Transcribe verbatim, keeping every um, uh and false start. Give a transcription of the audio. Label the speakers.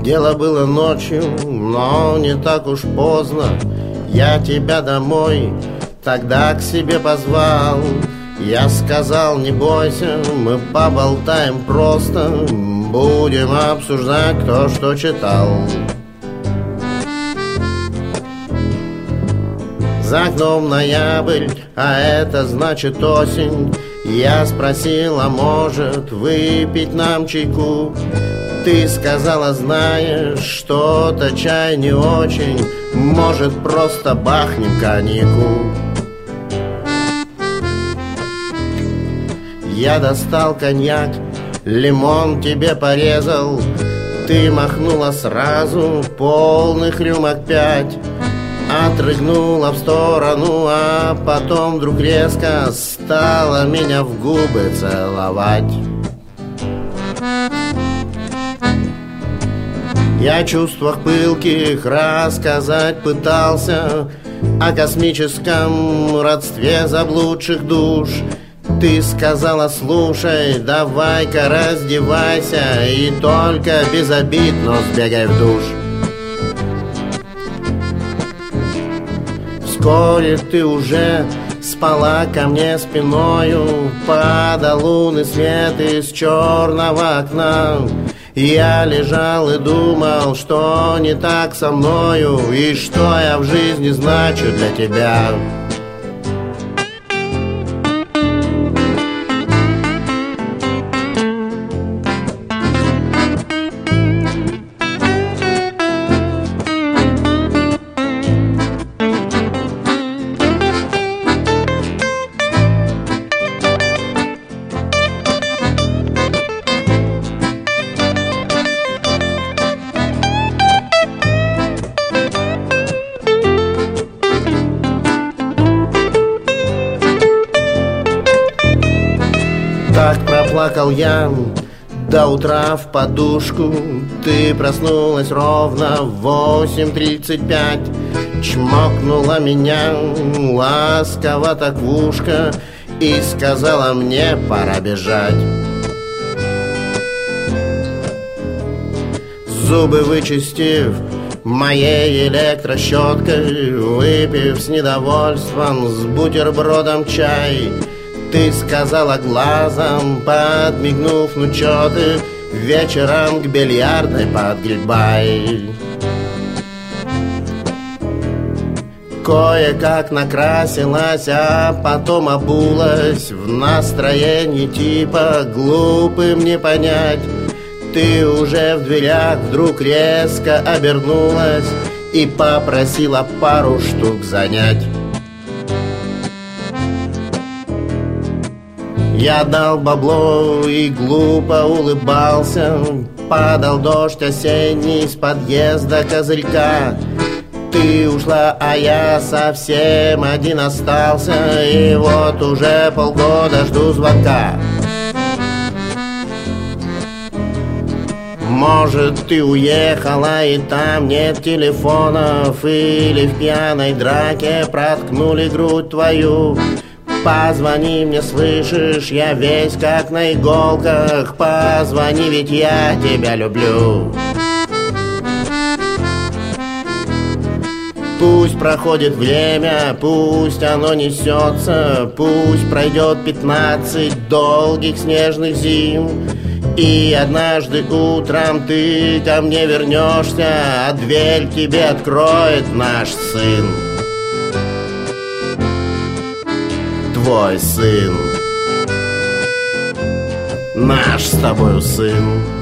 Speaker 1: Дело было ночью, но не так уж поздно. Я тебя домой тогда к себе позвал. Я сказал, не бойся, мы поболтаем просто. Будем обсуждать, кто что читал. За окном ноябрь, а это значит осень. Я спросил, а может выпить нам чайку? Ты сказала, знаешь, что-то чай не очень. Может, просто бахнем коньяку? Я достал коньяк, лимон тебе порезал. Ты махнула сразу полных рюмок пять. Отрыгнула в сторону, а потом вдруг резко стала меня в губы целовать. Я о чувствах пылких рассказать пытался, о космическом родстве заблудших душ. Ты сказала, слушай, давай-ка раздевайся и только без обид, но сбегай в душ. Вскоре ты уже спала ко мне спиною, падал лунный свет из черного окна. Я лежал и думал, что не так со мною, и что я в жизни значу для тебя. Так проплакал я до утра в подушку. Ты проснулась ровно в восемь тридцать пять. Чмокнула меня ласково так в ушко и сказала, мне пора бежать. Зубы вычистив моей электрощеткой, выпив с недовольством с бутербродом чай, ты сказала глазом, подмигнув, ну чё ты вечером к бильярдной подгребай. Кое-как накрасилась, а потом обулась в настроении типа глупым не понять. Ты уже в дверях вдруг резко обернулась и попросила пару штук занять. Я дал бабло и глупо улыбался. Падал дождь осенний с подъезда козырька. Ты ушла, а я совсем один остался, и вот уже полгода жду звонка. Может, ты уехала, и там нет телефонов, или в пьяной драке проткнули грудь твою. Позвони мне, слышишь, я весь как на иголках. Позвони, ведь я тебя люблю. Пусть проходит время, пусть оно несется, пусть пройдет пятнадцать долгих снежных зим, и однажды утром ты ко мне вернешься, а дверь тебе откроет наш сын. Твой сын, наш с тобою сын.